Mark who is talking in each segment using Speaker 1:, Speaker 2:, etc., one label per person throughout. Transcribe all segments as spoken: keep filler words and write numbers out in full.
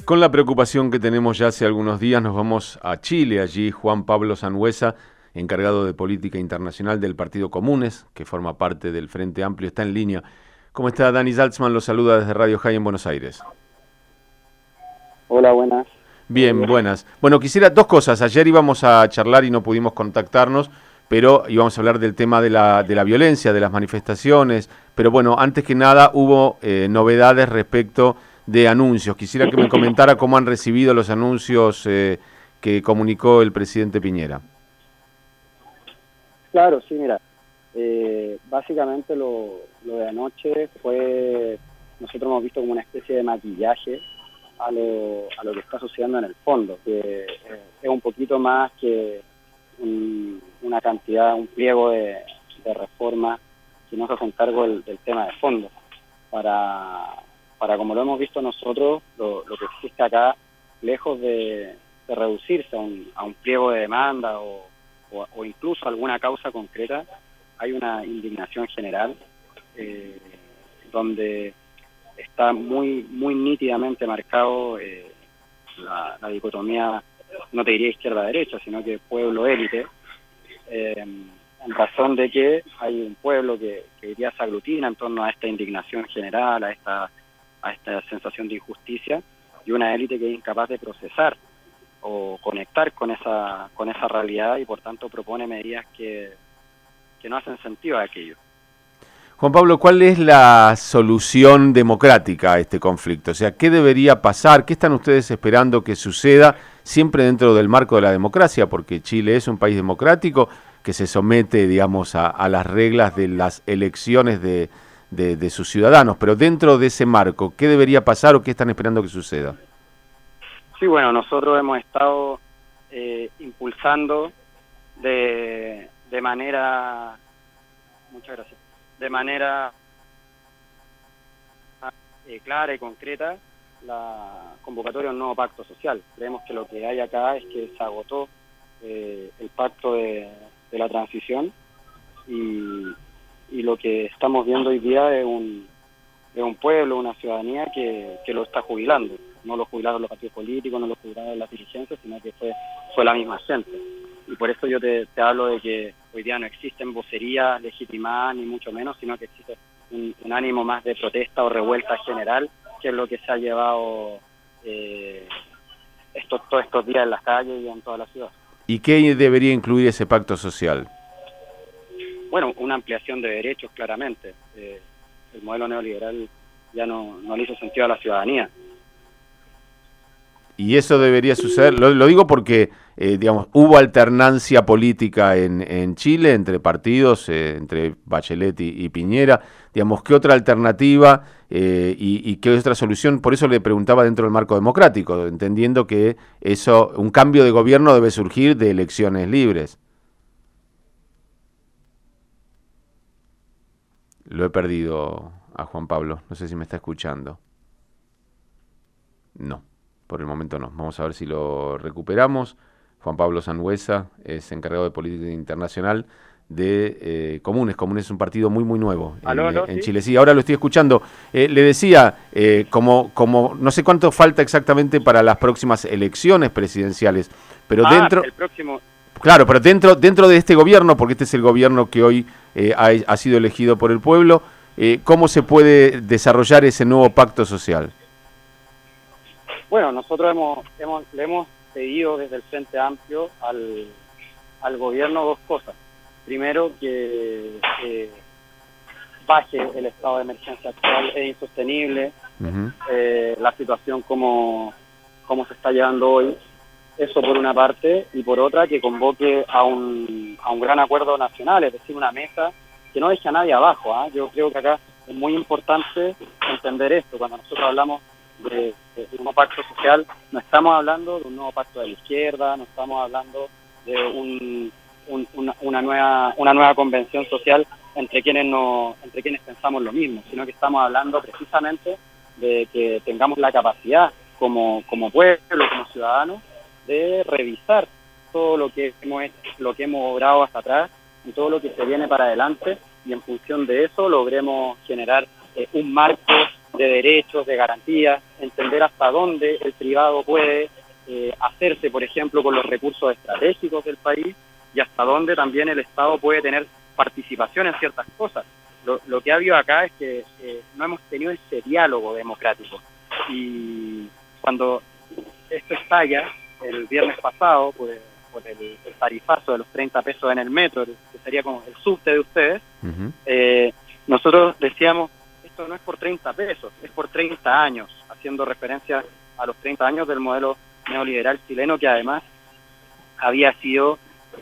Speaker 1: Con la preocupación que tenemos ya hace algunos días, nos vamos a Chile. Allí Juan Pablo Sangüesa, encargado de política internacional del Partido Comunes, que forma parte del Frente Amplio, está en línea. ¿Cómo está? Dani Saltzman lo saluda desde Radio High en Buenos Aires.
Speaker 2: Hola, buenas.
Speaker 1: Bien, buenas. Bueno, quisiera dos cosas. Ayer íbamos a charlar y no pudimos contactarnos, pero íbamos a hablar del tema de la, de la violencia, de las manifestaciones. Pero bueno, antes que nada hubo eh, novedades respecto de anuncios. Quisiera que me comentara cómo han recibido los anuncios eh, que comunicó el presidente Piñera.
Speaker 2: Claro, sí, mira, eh, básicamente lo, lo de anoche fue, nosotros hemos visto como una especie de maquillaje a lo, a lo que está sucediendo en el fondo, que eh, es un poquito más que un, una cantidad, un pliego de, de reformas que no se hacen cargo del, del tema de fondo. Para... para como lo hemos visto nosotros, lo, lo que existe acá, lejos de, de reducirse a un, a un pliego de demanda o, o, o incluso alguna causa concreta, hay una indignación general eh, donde está muy muy nítidamente marcado eh, la, la dicotomía, no te diría izquierda-derecha, sino que pueblo-élite, eh, en razón de que hay un pueblo que, que hoy día se aglutina en torno a esta indignación general, a esta a esta sensación de injusticia, y una élite que es incapaz de procesar o conectar con esa con esa realidad y por tanto propone medidas que, que no hacen sentido a aquello.
Speaker 1: Juan Pablo, ¿cuál es la solución democrática a este conflicto? O sea, ¿qué debería pasar? ¿Qué están ustedes esperando que suceda siempre dentro del marco de la democracia? Porque Chile es un país democrático que se somete, digamos, a, a las reglas de las elecciones de De, de sus ciudadanos, pero dentro de ese marco, ¿qué debería pasar o qué están esperando que suceda?
Speaker 2: Sí, bueno, nosotros hemos estado eh, impulsando de, de manera, muchas gracias, de manera eh, clara y concreta la convocatoria a un nuevo pacto social. Creemos que lo que hay acá es que se agotó eh, el pacto de, de la transición y y lo que estamos viendo hoy día es un, es un pueblo, una ciudadanía que, que lo está jubilando. No lo jubilaron los partidos políticos, no lo jubilaron las dirigencias, sino que fue, fue la misma gente. Y por eso yo te, te hablo de que hoy día no existen vocerías legitimadas, ni mucho menos, sino que existe un, un ánimo más de protesta o revuelta general, que es lo que se ha llevado eh, estos, todos estos días en las calles y en toda la ciudad.
Speaker 1: ¿Y qué debería incluir ese pacto social?
Speaker 2: Bueno, una ampliación de derechos, claramente. Eh, el modelo neoliberal ya no, no le hizo sentido a la ciudadanía.
Speaker 1: Y eso debería suceder, lo, lo digo porque, eh, digamos, hubo alternancia política en, en Chile entre partidos, eh, entre Bachelet y, y Piñera. Digamos, ¿qué otra alternativa eh, y, y qué otra solución? Por eso le preguntaba dentro del marco democrático, entendiendo que eso, un cambio de gobierno debe surgir de elecciones libres. Lo he perdido a Juan Pablo, no sé si me está escuchando. No, por el momento no. Vamos a ver si lo recuperamos. Juan Pablo Sangüesa es encargado de política internacional de eh, Comunes. Comunes es un partido muy, muy nuevo en,
Speaker 2: ¿Aló, aló,
Speaker 1: en
Speaker 2: sí?
Speaker 1: Chile. Sí, ahora lo estoy escuchando. Eh, le decía, eh, como, como no sé cuánto falta exactamente para las próximas elecciones presidenciales, pero
Speaker 2: ah,
Speaker 1: dentro...
Speaker 2: el próximo...
Speaker 1: Claro, pero dentro dentro de este gobierno, porque este es el gobierno que hoy eh, ha, ha sido elegido por el pueblo, eh, ¿cómo se puede desarrollar ese nuevo pacto social?
Speaker 2: Bueno, nosotros hemos, hemos le hemos pedido desde el Frente Amplio al, al gobierno dos cosas. Primero, que eh, baje el estado de emergencia actual, es insostenible, uh-huh. eh, la situación como, como se está llevando hoy. Eso por una parte, y por otra que convoque a un, a un gran acuerdo nacional, es decir, una mesa que no deje a nadie abajo. ¿eh? Yo creo que acá es muy importante entender esto. Cuando nosotros hablamos de, de un nuevo pacto social, no estamos hablando de un nuevo pacto de la izquierda, no estamos hablando de un, un, una, una, nueva, una nueva convención social entre quienes, no, entre quienes pensamos lo mismo, sino que estamos hablando precisamente de que tengamos la capacidad como, como pueblo, como ciudadanos, de revisar todo lo que hemos lo que hemos obrado hasta atrás y todo lo que se viene para adelante, y en función de eso logremos generar eh, un marco de derechos, de garantías, entender hasta dónde el privado puede eh, hacerse, por ejemplo, con los recursos estratégicos del país y hasta dónde también el Estado puede tener participación en ciertas cosas. Lo, lo que ha habido acá es que eh, no hemos tenido ese diálogo democrático. Y cuando esto estalla, el viernes pasado, pues, por el, el tarifazo de los treinta pesos en el metro, que sería como el subte de ustedes, uh-huh. eh, nosotros decíamos, esto no es por treinta pesos, es por treinta años, haciendo referencia a los treinta años del modelo neoliberal chileno, que además había sido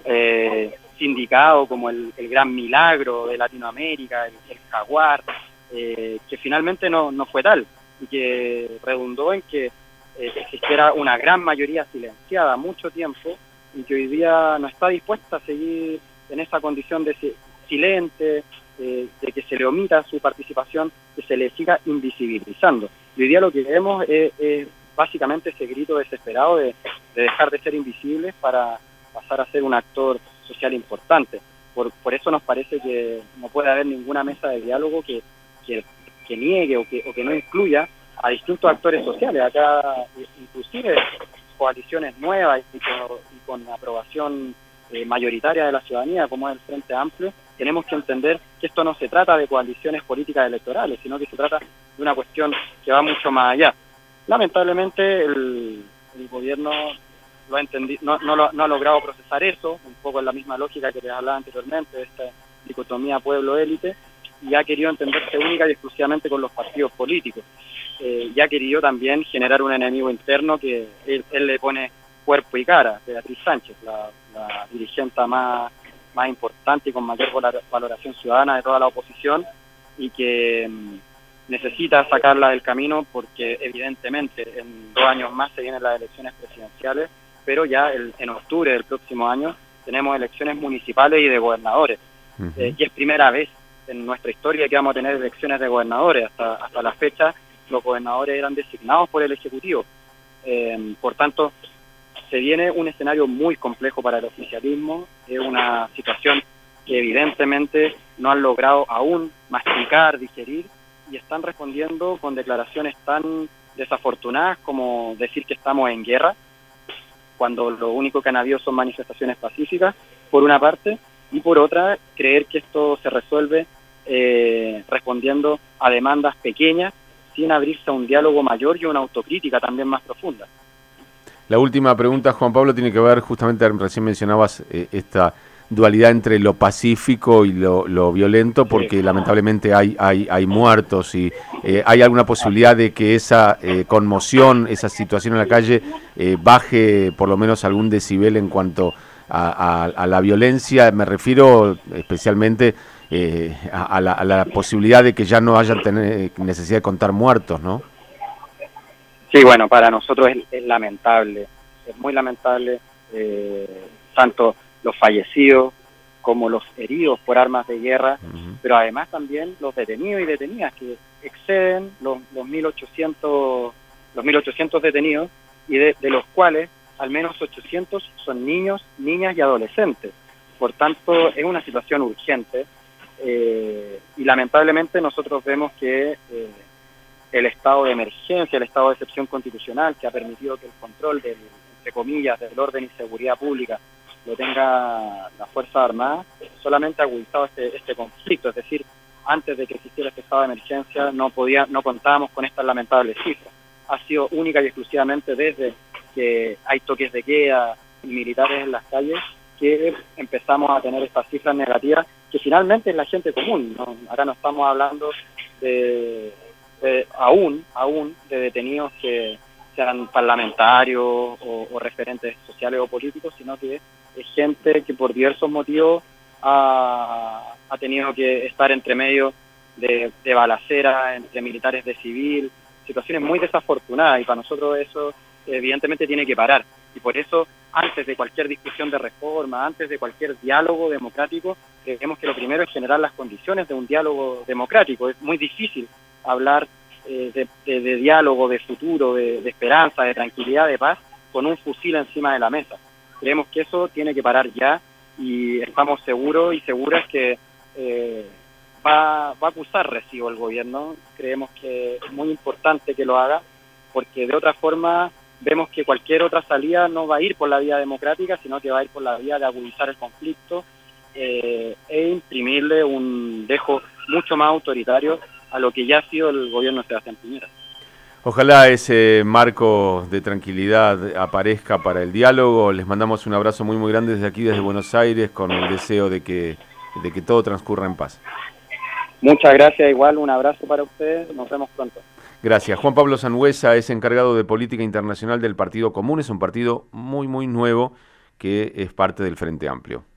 Speaker 2: eh, sindicado como el, el gran milagro de Latinoamérica, el, el jaguar, eh, que finalmente no, no fue tal, y que redundó en que eh, existiera una gran mayoría silenciada mucho tiempo, y que hoy día no está dispuesta a seguir en esa condición de silente, eh, de que se le omita su participación, que se le siga invisibilizando. Y hoy día lo que vemos es, es básicamente ese grito desesperado de, de dejar de ser invisibles para pasar a ser un actor social importante. Por, por eso nos parece que no puede haber ninguna mesa de diálogo que, que, que niegue o que, o que no incluya a distintos actores sociales. Acá inclusive coaliciones nuevas y con, y con aprobación eh, mayoritaria de la ciudadanía, como es el Frente Amplio, tenemos que entender que esto no se trata de coaliciones políticas electorales, sino que se trata de una cuestión que va mucho más allá. Lamentablemente el, el gobierno lo ha entendi- no, no, lo, no ha logrado procesar eso, un poco en la misma lógica que les hablaba anteriormente, de esta dicotomía pueblo-élite, y ha querido entenderse única y exclusivamente con los partidos políticos. Eh, y ha querido también generar un enemigo interno que él, él le pone cuerpo y cara, Beatriz Sánchez, la, la dirigente más, más importante y con mayor valoración ciudadana de toda la oposición, y que mmm, necesita sacarla del camino porque evidentemente en dos años más se vienen las elecciones presidenciales, pero ya el, en octubre del próximo año tenemos elecciones municipales y de gobernadores. Uh-huh. eh, y es primera vez en nuestra historia que vamos a tener elecciones de gobernadores. Hasta, hasta la fecha los gobernadores eran designados por el Ejecutivo. Eh, por tanto, se viene un escenario muy complejo para el oficialismo, es una situación que evidentemente no han logrado aún masticar, digerir, y están respondiendo con declaraciones tan desafortunadas como decir que estamos en guerra, cuando lo único que han habido son manifestaciones pacíficas, por una parte, y por otra, creer que esto se resuelve eh, respondiendo a demandas pequeñas, sin abrirse a un diálogo mayor y una autocrítica también más profunda.
Speaker 1: La última pregunta, Juan Pablo, tiene que ver, justamente recién mencionabas eh, esta dualidad entre lo pacífico y lo, lo violento, porque sí, lamentablemente hay, hay, hay muertos y eh, hay alguna posibilidad de que esa eh, conmoción, esa situación en la calle eh, baje por lo menos algún decibel en cuanto a, a, a la violencia. Me refiero especialmente eh, a, a, la, a la posibilidad de que ya no haya tener necesidad de contar muertos, ¿no?
Speaker 2: Sí, bueno, para nosotros es, es lamentable, es muy lamentable, eh, tanto los fallecidos como los heridos por armas de guerra, uh-huh. pero además también los detenidos y detenidas, que exceden los, los mil ochocientos los mil ochocientos detenidos, y de, de los cuales al menos ochocientos son niños, niñas y adolescentes. Por tanto, es una situación urgente, eh, y lamentablemente nosotros vemos que eh, el estado de emergencia, el estado de excepción constitucional, que ha permitido que el control del, entre comillas, del orden y seguridad pública lo tenga la Fuerza Armada, solamente ha agudizado este, este conflicto. Es decir, antes de que existiera este estado de emergencia no podía, no contábamos con estas lamentables cifras. Ha sido única y exclusivamente desde que hay toques de queda y militares en las calles que empezamos a tener estas cifras negativas, que finalmente es la gente común, ¿no? Ahora no estamos hablando de, de aún, aún de detenidos que sean parlamentarios o, o referentes sociales o políticos, sino que es gente que por diversos motivos ha, ha tenido que estar entre medio de, de balacera entre militares de civil, situaciones muy desafortunadas, y para nosotros eso evidentemente tiene que parar. Y por eso, antes de cualquier discusión de reforma, antes de cualquier diálogo democrático, creemos que lo primero es generar las condiciones de un diálogo democrático. Es muy difícil hablar eh, de, de, de diálogo, de futuro, de, de esperanza, de tranquilidad, de paz, con un fusil encima de la mesa. Creemos que eso tiene que parar ya, y estamos seguros y seguras que eh, va, va a acusar recibo el gobierno. Creemos que es muy importante que lo haga, porque de otra forma vemos que cualquier otra salida no va a ir por la vía democrática, sino que va a ir por la vía de agudizar el conflicto eh, e imprimirle un dejo mucho más autoritario a lo que ya ha sido el gobierno de Sebastián Piñera.
Speaker 1: Ojalá ese marco de tranquilidad aparezca para el diálogo. Les mandamos un abrazo muy muy grande desde aquí, desde Buenos Aires, con el deseo de que, de que todo transcurra en paz.
Speaker 2: Muchas gracias, igual un abrazo para ustedes, nos vemos pronto.
Speaker 1: Gracias. Juan Pablo Sangüesa es encargado de política internacional del Partido Común, es un partido muy muy nuevo que es parte del Frente Amplio.